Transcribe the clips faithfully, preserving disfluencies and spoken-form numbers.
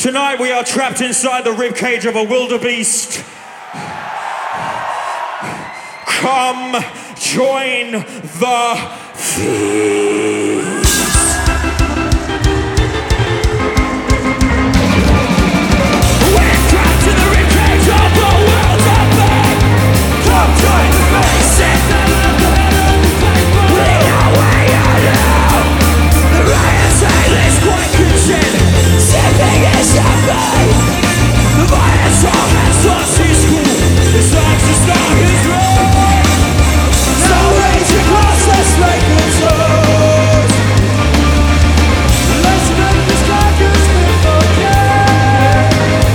Tonight we are trapped inside the ribcage of a wildebeest. Come join the feast. We're trapped in the ribcage of the wildebeest. Come join the feast. We know where you know. The riot's is quite content. Sipping is champagne. The violence all has lost his cool. It's time to start his rain. So raise your glass, let's make a toast. Let's make this carcass fit for game.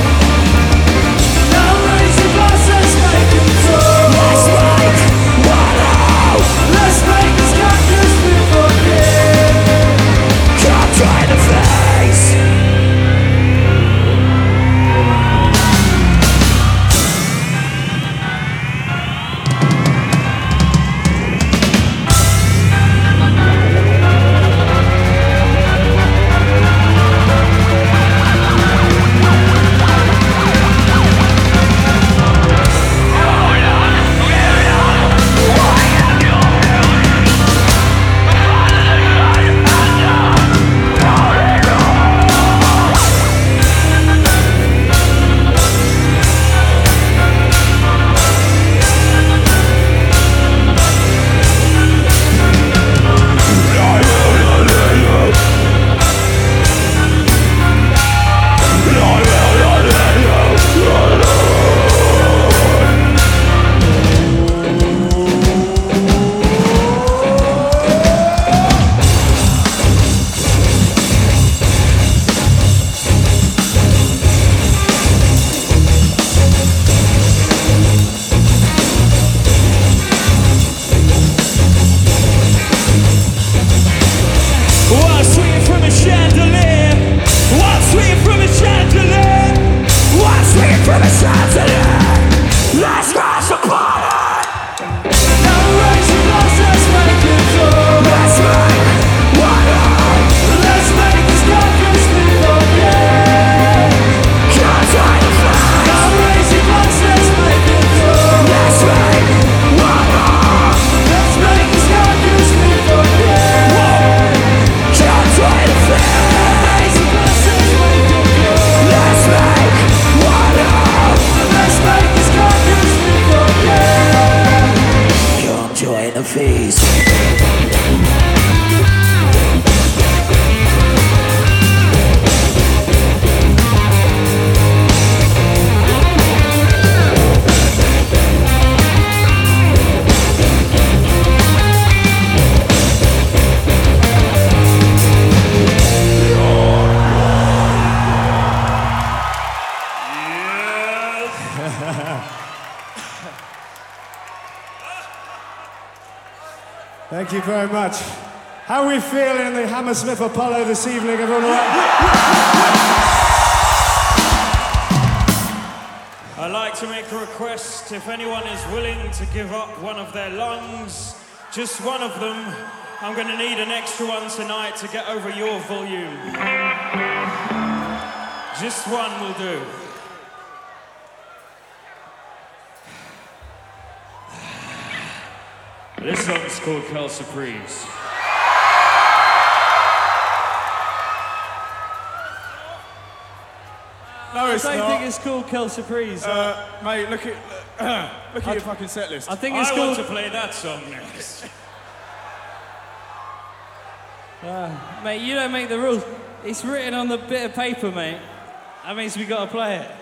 Now raise your glass, let's make a toast. Let's make one out. Let's make this carcass fit for game. Come try the face. Thank you very much. How are we feeling in the Hammersmith Apollo this evening, everyone? I'd like to make a request. If anyone is willing to give up one of their lungs, just one of them, I'm going to need an extra one tonight to get over your volume. Just one will do. This song's called Kel Surprise. No, it's I don't not. think it's called Kel Surprise. Uh, mate, look at uh, look at your fucking set list. I think it's I called. want to play that song next. Uh, mate, you don't make the rules. It's written on the bit of paper, mate. That means we got to play it.